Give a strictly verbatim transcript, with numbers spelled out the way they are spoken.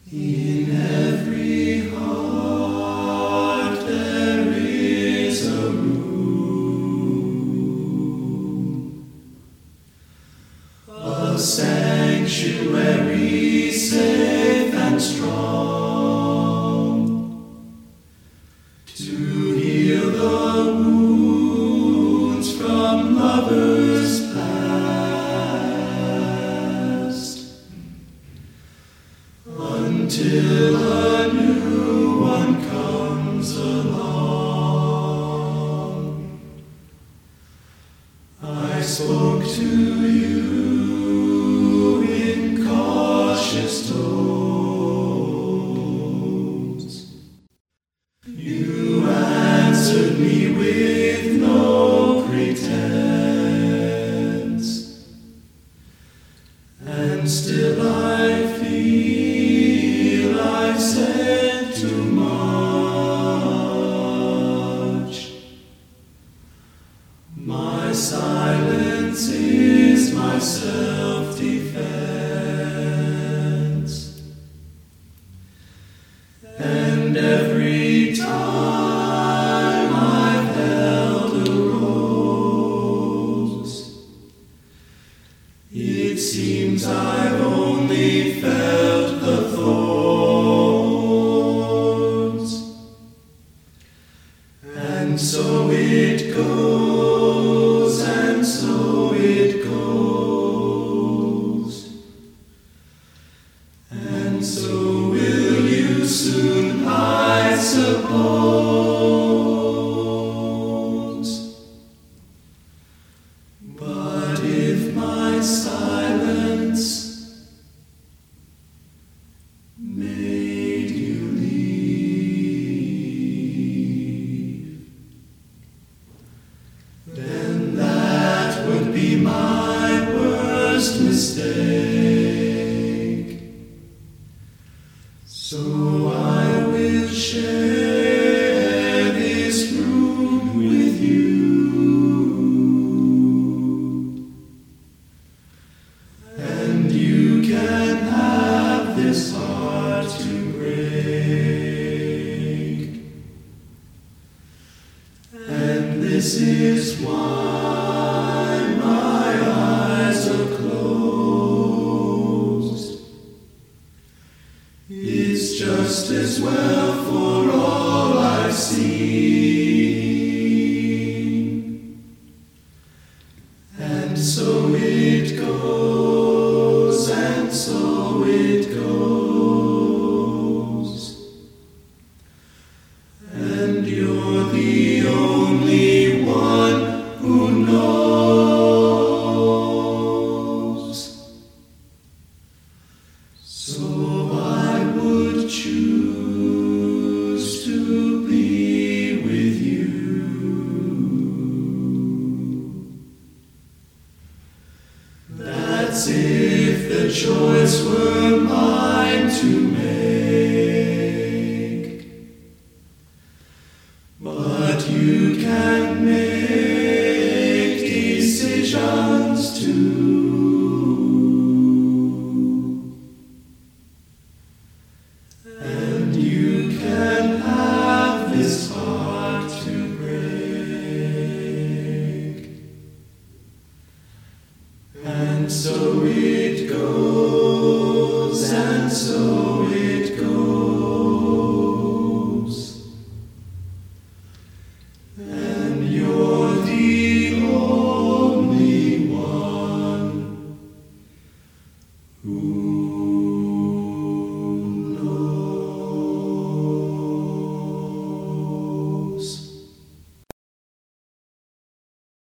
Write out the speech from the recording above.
In every heart there is a room, a sanctuary safe and strong, to heal the wounds from lovers past, until a new one comes along. I spoke to you in cautious tones. You answered me with no pretense, and still I feel I've said too much. My silence is my self-defense, and every time I've held a rose, it seems I've only felt the thorns. And so it goes, and so it goes, and so will you soon, I suppose. But if my silence made you leave, then that would be my worst mistake. So I will share this room with you, and you can have this heart to break. And this is why my eyes are closed. It's just as well for all I've seen. And so it goes, and so it goes, and you're the only one who knows. So I would choose to be with you. That's if the choice were mine to make. But you can make decisions too. And you can have this heart to break. And so it goes, and so it goes, and you're the only